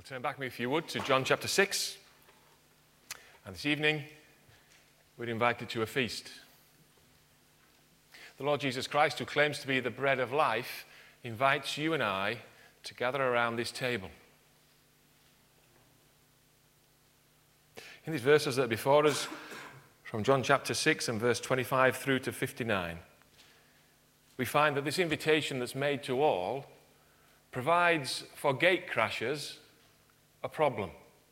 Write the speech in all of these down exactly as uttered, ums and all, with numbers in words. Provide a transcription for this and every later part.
Turn back with me, if you would, to John chapter six. And this evening, we're invited to a feast. The Lord Jesus Christ, who claims to be the bread of life, invites you and I to gather around this table. In these verses that are before us, from John chapter six and verse twenty-five through to fifty-nine, we find that this invitation that's made to all provides for gatecrashers a problem,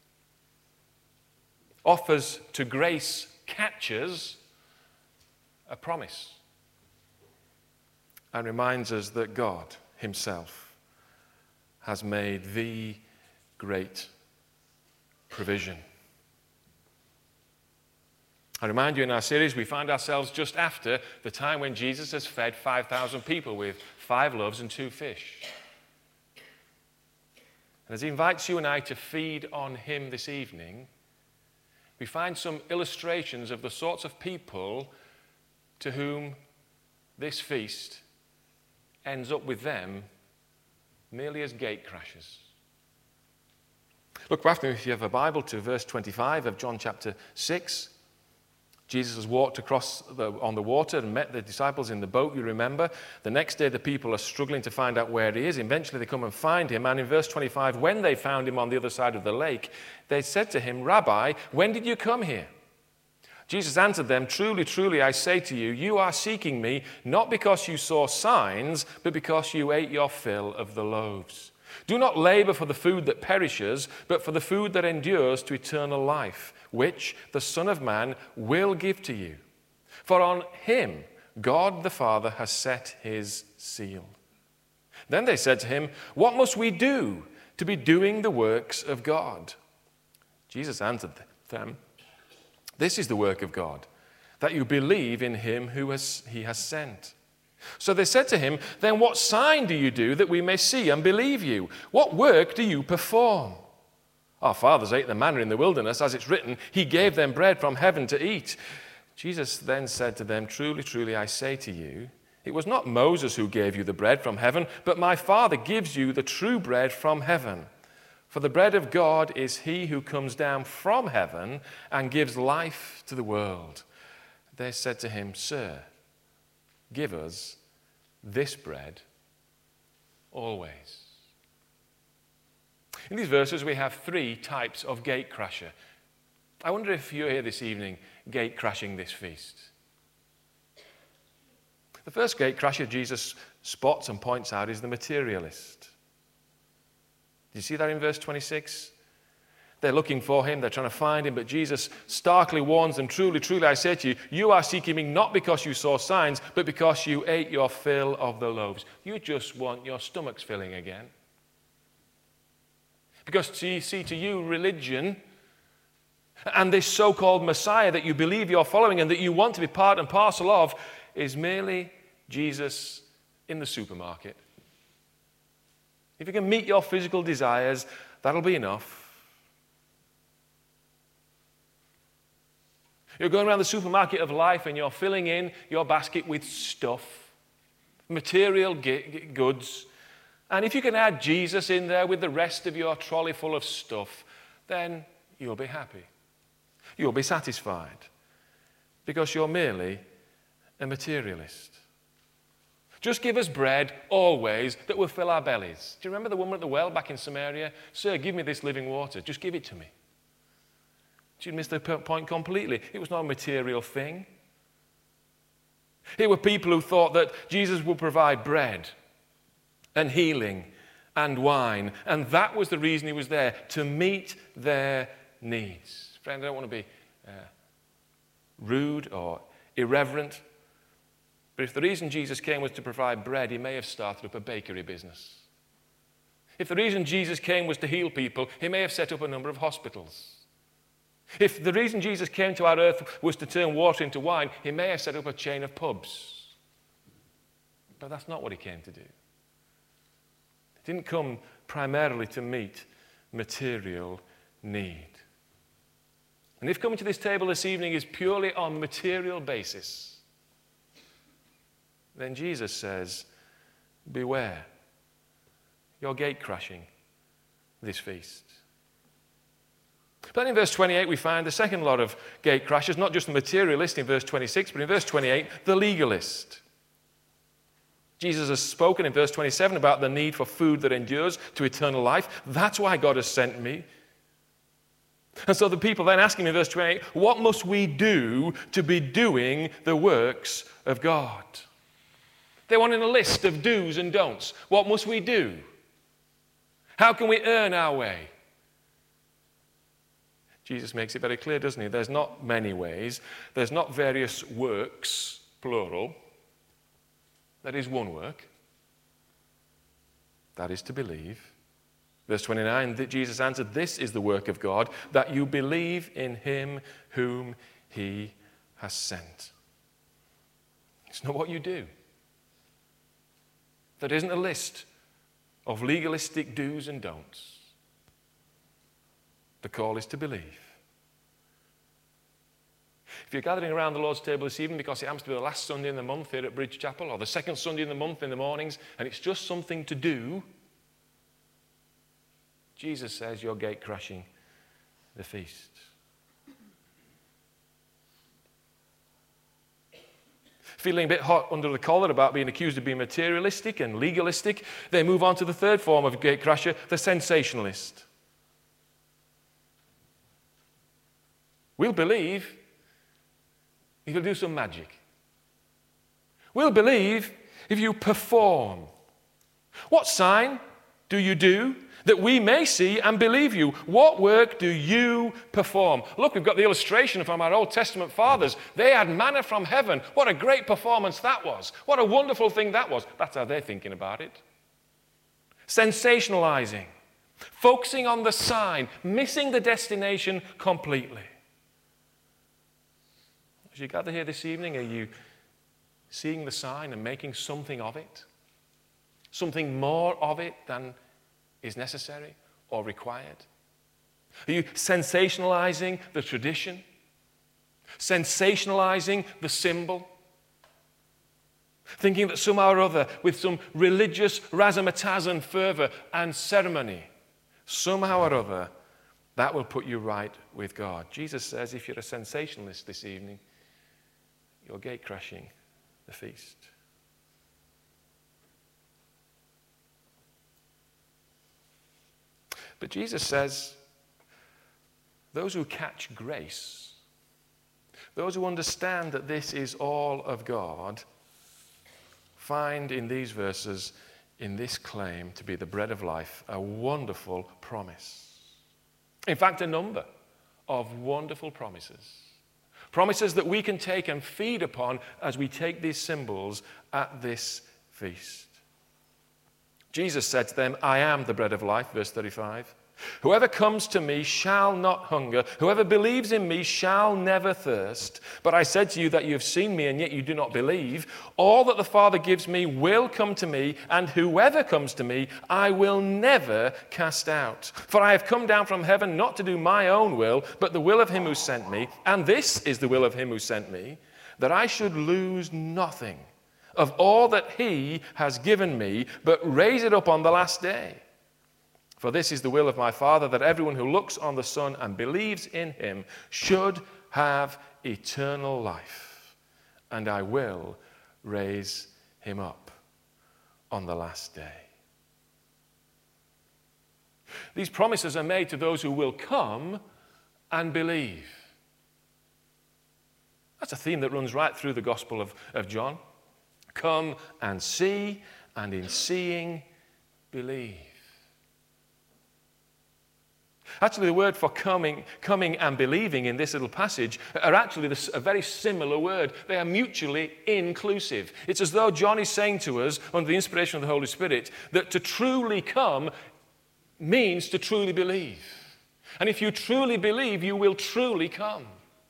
offers to grace catchers a promise, and reminds us that God himself has made the great provision. I remind you, in our series, we find ourselves just after the time when Jesus has fed five thousand people with five loaves and two fish. And as he invites you and I to feed on him this evening, we find some illustrations of the sorts of people to whom this feast ends up with them merely as gatecrashers. Look after me, if you have a Bible, to verse twenty-five of John chapter six. Jesus has walked across the, on the water and met the disciples in the boat, you remember. The next day the people are struggling to find out where he is. Eventually they come and find him. And in verse twenty-five, when they found him on the other side of the lake, they said to him, "Rabbi, when did you come here?" Jesus answered them, "Truly, truly, I say to you, you are seeking me, not because you saw signs, but because you ate your fill of the loaves. Do not labor for the food that perishes, but for the food that endures to eternal life, which the Son of Man will give to you. For on him God the Father has set his seal." Then they said to him, "What must we do to be doing the works of God?" Jesus answered them, "This is the work of God, that you believe in him who has, he has sent." So they said to him, "Then what sign do you do that we may see and believe you? What work do you perform? Our fathers ate the manna in the wilderness, as it's written, he gave them bread from heaven to eat." Jesus then said to them, "Truly, truly, I say to you, it was not Moses who gave you the bread from heaven, but my Father gives you the true bread from heaven. For the bread of God is he who comes down from heaven and gives life to the world." They said to him, "Sir, give us this bread always." In these verses, we have three types of gatecrasher. I wonder if you're here this evening gatecrashing this feast. The first gatecrasher Jesus spots and points out is the materialist. Do you see that in verse twenty-six? They're looking for him, they're trying to find him, but Jesus starkly warns them, "Truly, truly, I say to you, you are seeking me not because you saw signs, but because you ate your fill of the loaves." You just want your stomachs filling again. Because, you see, to you, religion and this so-called Messiah that you believe you're following and that you want to be part and parcel of is merely Jesus in the supermarket. If you can meet your physical desires, that'll be enough. You're going around the supermarket of life and you're filling in your basket with stuff, material goods. And if you can add Jesus in there with the rest of your trolley full of stuff, then you'll be happy. You'll be satisfied because you're merely a materialist. Just give us bread always that will fill our bellies. Do you remember the woman at the well back in Samaria? "Sir, give me this living water. Just give it to me." She missed the point completely. It was not a material thing. Here were people who thought that Jesus would provide bread and healing and wine, and that was the reason he was there, to meet their needs. Friend, I don't want to be uh, rude or irreverent, but if the reason Jesus came was to provide bread, he may have started up a bakery business. If the reason Jesus came was to heal people, he may have set up a number of hospitals. If the reason Jesus came to our earth was to turn water into wine, he may have set up a chain of pubs. But that's not what he came to do. He didn't come primarily to meet material need. And if coming to this table this evening is purely on material basis, then Jesus says, beware, you're gate crashing this feast. But in verse twenty-eight, we find the second lot of gate crashers, not just the materialist in verse twenty-six, but in verse twenty-eight, the legalist. Jesus has spoken in verse twenty-seven about the need for food that endures to eternal life. That's why God has sent me. And so the people then ask him in verse twenty-eight, what must we do to be doing the works of God? They want in a list of do's and don'ts. What must we do? How can we earn our way? Jesus makes it very clear, doesn't he? There's not many ways. There's not various works, plural. There is one work. That is to believe. Verse twenty-nine, that Jesus answered, this is the work of God, that you believe in him whom he has sent. It's not what you do. There isn't a list of legalistic do's and don'ts. The call is to believe. If you're gathering around the Lord's table this evening because it happens to be the last Sunday in the month here at Bridge Chapel, or the second Sunday in the month in the mornings, and it's just something to do, Jesus says you're gate crashing the feast. Feeling a bit hot under the collar about being accused of being materialistic and legalistic, they move on to the third form of gate crasher, the sensationalist. We'll believe if you'll do some magic. We'll believe if you perform. What sign do you do that we may see and believe you? What work do you perform? Look, we've got the illustration from our Old Testament fathers. They had manna from heaven. What a great performance that was. What a wonderful thing that was. That's how they're thinking about it. Sensationalizing. Focusing on the sign. Missing the destination completely. As you gather here this evening, are you seeing the sign and making something of it? Something more of it than is necessary or required? Are you sensationalizing the tradition? Sensationalizing the symbol? Thinking that somehow or other, with some religious razzmatazz and fervor and ceremony, somehow or other, that will put you right with God. Jesus says if you're a sensationalist this evening, you're gate crashing the feast. But Jesus says, those who catch grace, those who understand that this is all of God, find in these verses, in this claim to be the bread of life, a wonderful promise. In fact, a number of wonderful promises. Promises that we can take and feed upon as we take these symbols at this feast. Jesus said to them, I am the bread of life, verse thirty-five. Whoever comes to me shall not hunger. Whoever believes in me shall never thirst. But I said to you that you have seen me and yet you do not believe. All that the Father gives me will come to me, and whoever comes to me I will never cast out. For I have come down from heaven not to do my own will, but the will of him who sent me. And this is the will of him who sent me, that I should lose nothing of all that he has given me, but raise it up on the last day. For this is the will of my Father, that everyone who looks on the Son and believes in him should have eternal life, and I will raise him up on the last day. These promises are made to those who will come and believe. That's a theme that runs right through the Gospel of, of John. Come and see, and in seeing, believe. Actually, the word for coming, coming and believing in this little passage are actually a very similar word. They are mutually inclusive. It's as though John is saying to us, under the inspiration of the Holy Spirit, that to truly come means to truly believe. And if you truly believe, you will truly come.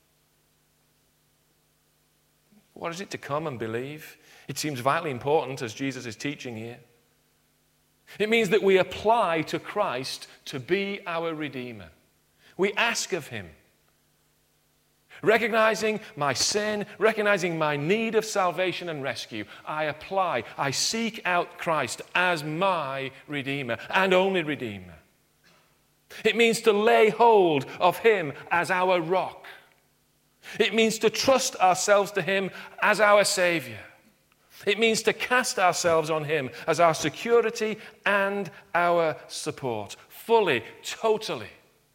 What is it to come and believe? It seems vitally important as Jesus is teaching here. It means that we apply to Christ to be our Redeemer. We ask of him, recognizing my sin, recognizing my need of salvation and rescue. I apply, I seek out Christ as my Redeemer and only Redeemer. It means to lay hold of him as our rock. It means to trust ourselves to him as our Savior. It means to cast ourselves on him as our security and our support, fully, totally,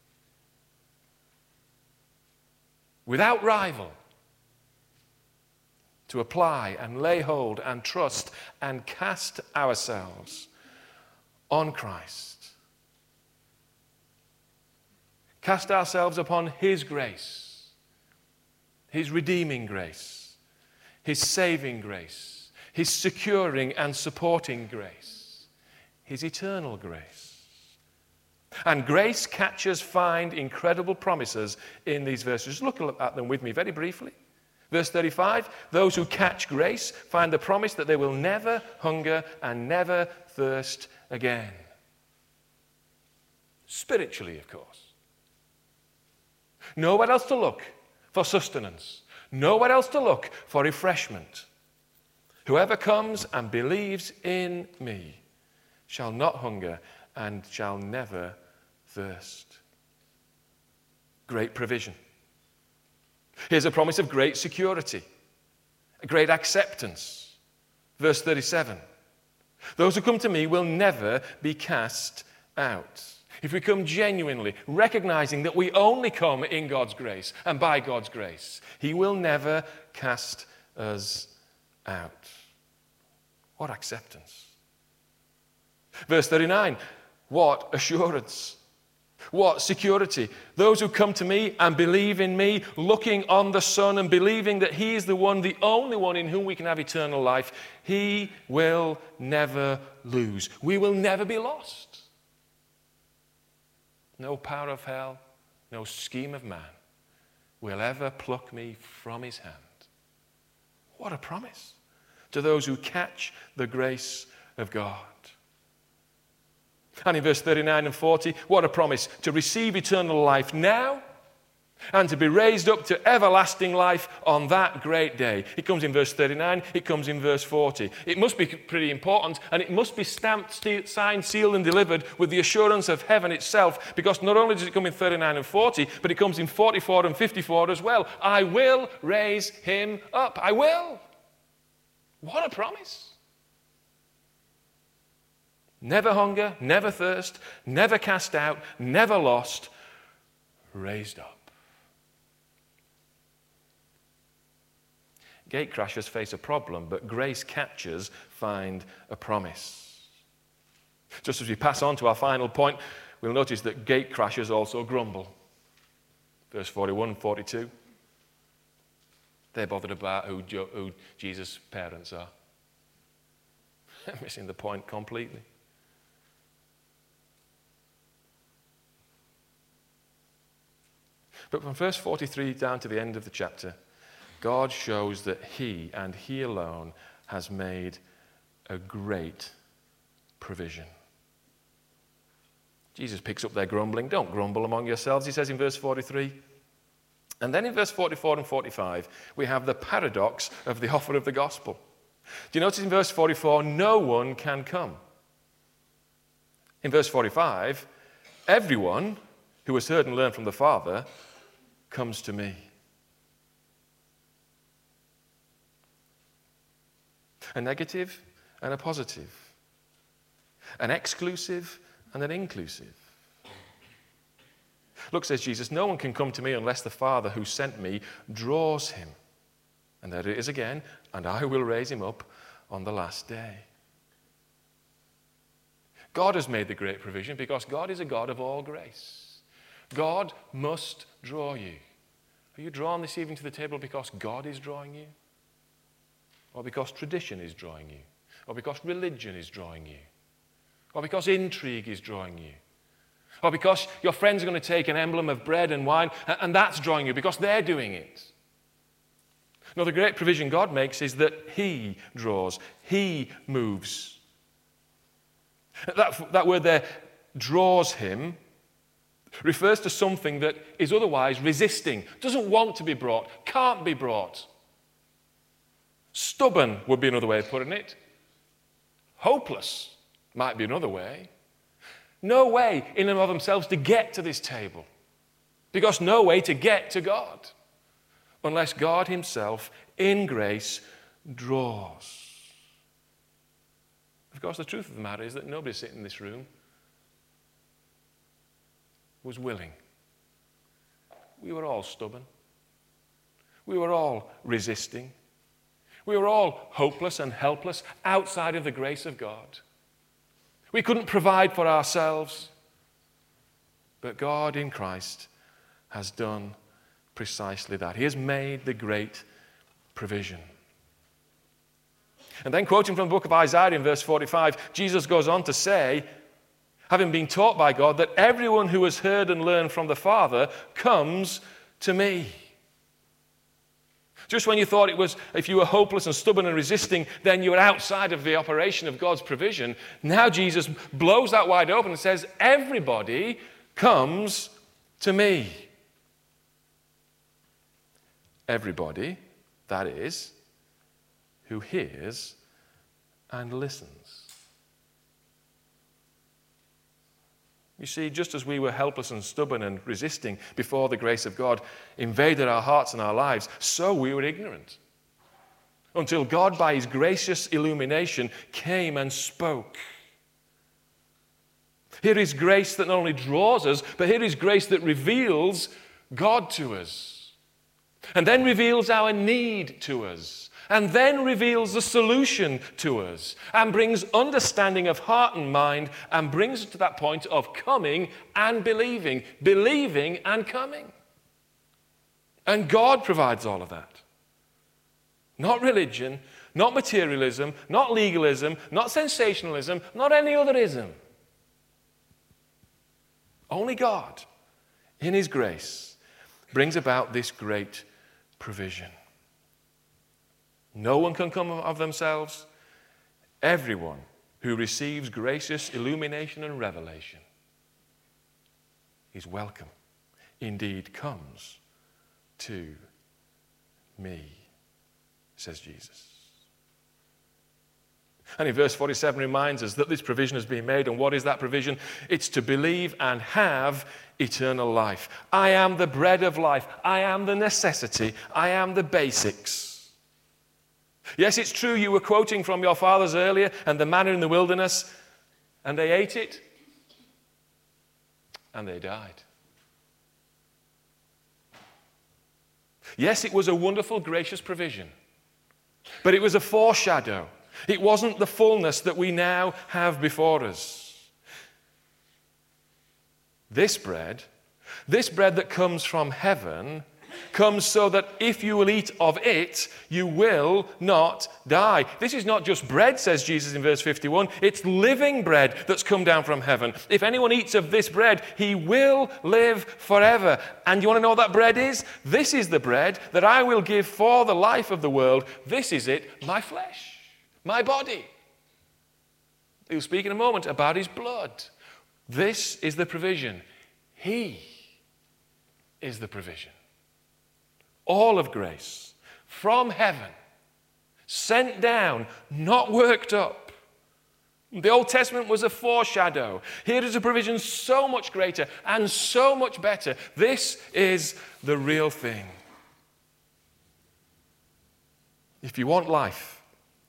without rival, to apply and lay hold and trust and cast ourselves on Christ. Cast ourselves upon his grace. His redeeming grace, his saving grace, his securing and supporting grace, his eternal grace. And grace catchers find incredible promises in these verses. Just look at them with me very briefly. Verse thirty-five, those who catch grace find the promise that they will never hunger and never thirst again. Spiritually, of course. Nowhere else to look for sustenance. Nowhere else to look for refreshment. Whoever comes and believes in me shall not hunger and shall never thirst. Great provision. Here's a promise of great security, a great acceptance. Verse thirty-seven. Those who come to me will never be cast out. If we come genuinely, recognizing that we only come in God's grace and by God's grace, he will never cast us out. What acceptance. Verse thirty-nine, what assurance. What security. Those who come to me and believe in me, looking on the Son and believing that he is the one, the only one in whom we can have eternal life, he will never lose. We will never be lost. No power of hell, no scheme of man will ever pluck me from his hand. What a promise to those who catch the grace of God. And in verse thirty-nine and forty, what a promise to receive eternal life now and to be raised up to everlasting life on that great day. It comes in verse thirty-nine, it comes in verse forty. It must be pretty important, and it must be stamped, signed, sealed, and delivered with the assurance of heaven itself, because not only does it come in thirty-nine and forty, but it comes in forty-four and fifty-four as well. I will raise him up. I will. What a promise. Never hunger, never thirst, never cast out, never lost, raised up. Gate crashers face a problem, but grace catchers find a promise. Just as we pass on to our final point, we'll notice that gate crashers also grumble. Verse forty-one and forty-two. They're bothered about who, jo- who Jesus' parents are. Missing the point completely. But from verse forty-three down to the end of the chapter, God shows that he and he alone has made a great provision. Jesus picks up their grumbling. Don't grumble among yourselves, he says in verse forty-three. And then in verse forty-four and forty-five, we have the paradox of the offer of the gospel. Do you notice in verse forty-four, no one can come? In verse forty-five, everyone who has heard and learned from the Father comes to me. A negative and a positive. An exclusive and an inclusive. Look, says Jesus, no one can come to me unless the Father who sent me draws him. And there it is again, and I will raise him up on the last day. God has made the great provision because God is a God of all grace. God must draw you. Are you drawn this evening to the table because God is drawing you? Or because tradition is drawing you? Or because religion is drawing you? Or because intrigue is drawing you? Or because your friends are going to take an emblem of bread and wine and that's drawing you because they're doing it? No, the great provision God makes is that he draws, he moves. That, that word there, draws him, refers to something that is otherwise resisting, doesn't want to be brought, can't be brought. Stubborn would be another way of putting it. Hopeless might be another way. No way in and of themselves to get to this table, because no way to get to God unless God himself in grace draws. Of course, the truth of the matter is that nobody sitting in this room was willing. We were all stubborn. We were all resisting. We were all hopeless and helpless outside of the grace of God. We couldn't provide for ourselves. But God in Christ has done precisely that. He has made the great provision. And then, quoting from the book of Isaiah in verse forty-five, Jesus goes on to say, having been taught by God, that everyone who has heard and learned from the Father comes to me. Just when you thought it was, if you were hopeless and stubborn and resisting, then you were outside of the operation of God's provision, now Jesus blows that wide open and says, everybody comes to me. Everybody, that is, who hears and listens. You see, just as we were helpless and stubborn and resisting before the grace of God invaded our hearts and our lives, so we were ignorant. Until God, by his gracious illumination, came and spoke. Here is grace that not only draws us, but here is grace that reveals God to us. And then reveals our need to us. And then reveals the solution to us. And brings understanding of heart and mind. And brings us to that point of coming and believing. Believing and coming. And God provides all of that. Not religion, not materialism, not legalism, not sensationalism, not any other ism. Only God, in his grace, brings about this great provision. No one can come of themselves. Everyone who receives gracious illumination and revelation is welcome, indeed comes to me, says Jesus. And in verse forty-seven reminds us that this provision has been made. And what is that provision? It's to believe and have eternal life. I am the bread of life. I am the necessity. I am the basics. Yes, it's true you were quoting from your fathers earlier and the manna in the wilderness, and they ate it, and they died. Yes, it was a wonderful, gracious provision, but it was a foreshadow. It wasn't the fullness that we now have before us. This bread, this bread that comes from heaven, comes so that if you will eat of it, you will not die. This is not just bread, says Jesus in verse fifty-one. It's living bread that's come down from heaven. If anyone eats of this bread, he will live forever. And you want to know what that bread is? This is the bread that I will give for the life of the world. This is it, my flesh, my body. He'll speak in a moment about his blood. This is the provision. He is the provision. All of grace from heaven, sent down, not worked up. The Old Testament was a foreshadow. Here is a provision so much greater and so much better. This is the real thing. If you want life,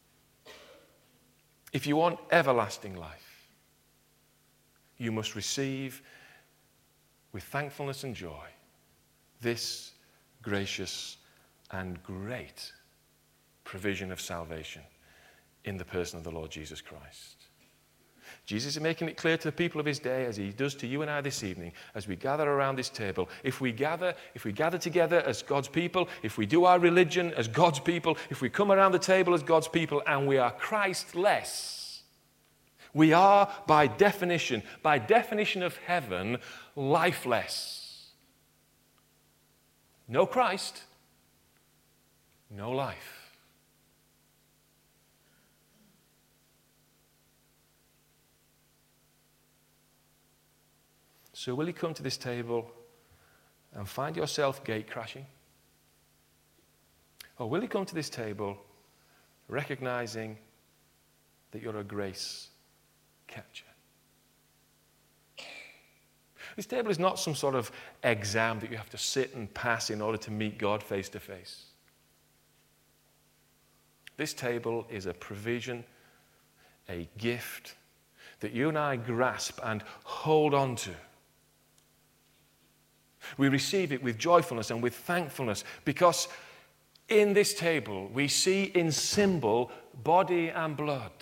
if you want everlasting life, you must receive with thankfulness and joy this gracious and great provision of salvation in the person of the Lord Jesus Christ. Jesus is making it clear to the people of his day, as he does to you and I this evening, as we gather around this table. If we gather, if we gather together as God's people, if we do our religion as God's people, if we come around the table as God's people and we are Christ-less, we are by definition, by definition of heaven, lifeless. No Christ, no life. So will you come to this table and find yourself gate crashing? Or will you come to this table recognizing that you're a grace catcher? This table is not some sort of exam that you have to sit and pass in order to meet God face to face. This table is a provision, a gift that you and I grasp and hold on to. We receive it with joyfulness and with thankfulness because in this table we see in symbol body and blood.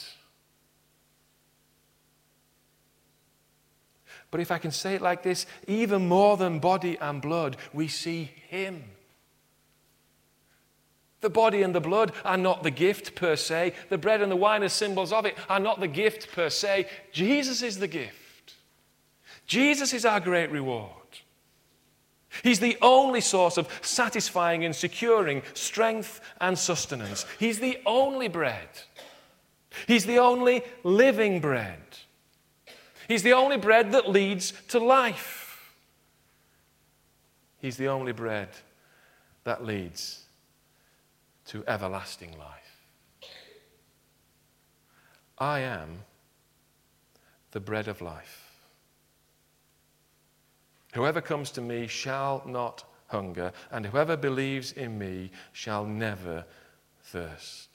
But if I can say it like this, even more than body and blood, we see him. The body and the blood are not the gift per se. The bread and the wine as symbols of it are not the gift per se. Jesus is the gift. Jesus is our great reward. He's the only source of satisfying and securing strength and sustenance. He's the only bread. He's the only living bread. He's the only bread that leads to life. He's the only bread that leads to everlasting life. I am the bread of life. Whoever comes to me shall not hunger, and whoever believes in me shall never thirst.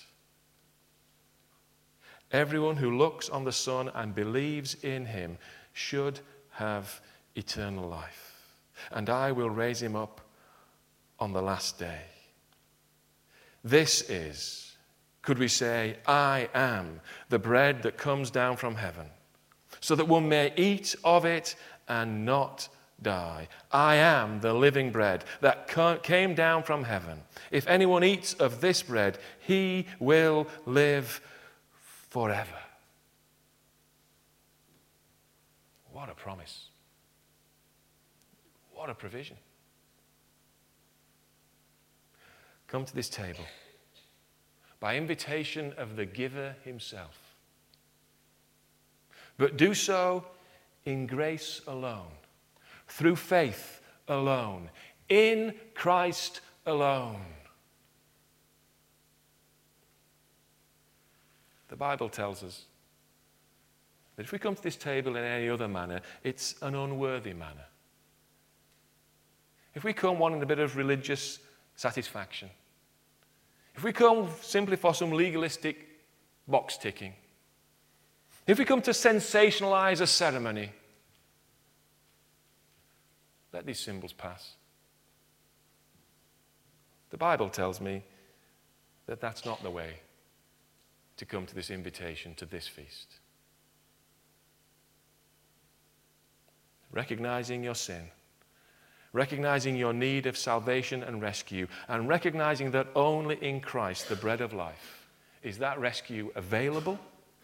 Everyone who looks on the Son and believes in him should have eternal life, and I will raise him up on the last day. This is, could we say, I am the bread that comes down from heaven, so that one may eat of it and not die. I am the living bread that came down from heaven. If anyone eats of this bread, he will live forever. What a promise. What a provision. Come to this table by invitation of the giver himself. But do so in grace alone, through faith alone, in Christ alone. The Bible tells us that if we come to this table in any other manner, it's an unworthy manner. If we come wanting a bit of religious satisfaction, if we come simply for some legalistic box ticking, if we come to sensationalize a ceremony, let these symbols pass. The Bible tells me that that's not the way to come to this invitation, to this feast. Recognizing your sin, recognizing your need of salvation and rescue, and recognizing that only in Christ, the bread of life, is that rescue available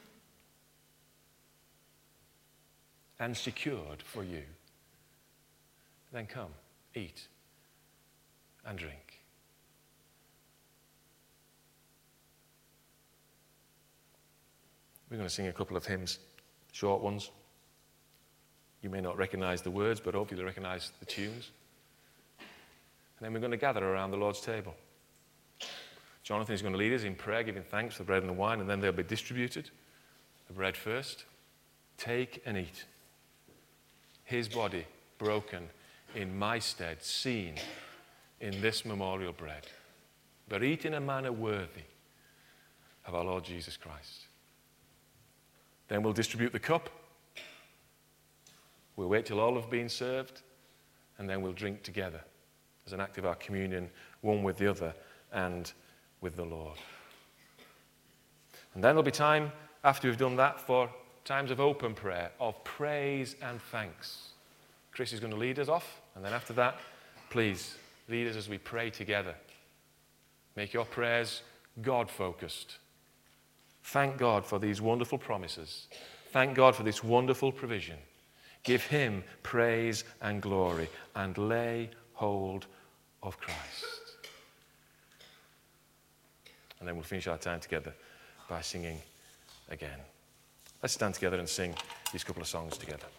and secured for you. Then come, eat and drink. We're going to sing a couple of hymns, short ones. You may not recognize the words, but hopefully you recognize the tunes. And then we're going to gather around the Lord's table. Jonathan is going to lead us in prayer, giving thanks for the bread and the wine, and then they'll be distributed. The bread first. Take and eat. His body broken in my stead, seen in this memorial bread. But eat in a manner worthy of our Lord Jesus Christ. Then we'll distribute the cup. We'll wait till all have been served, and then we'll drink together as an act of our communion, one with the other and with the Lord. And then there'll be time, after we've done that, for times of open prayer, of praise and thanks. Chris is going to lead us off, and then after that, please lead us as we pray together. Make your prayers God-focused. Thank God for these wonderful promises. Thank God for this wonderful provision. Give him praise and glory, and lay hold of Christ. And then we'll finish our time together by singing again. Let's stand together and sing these couple of songs together.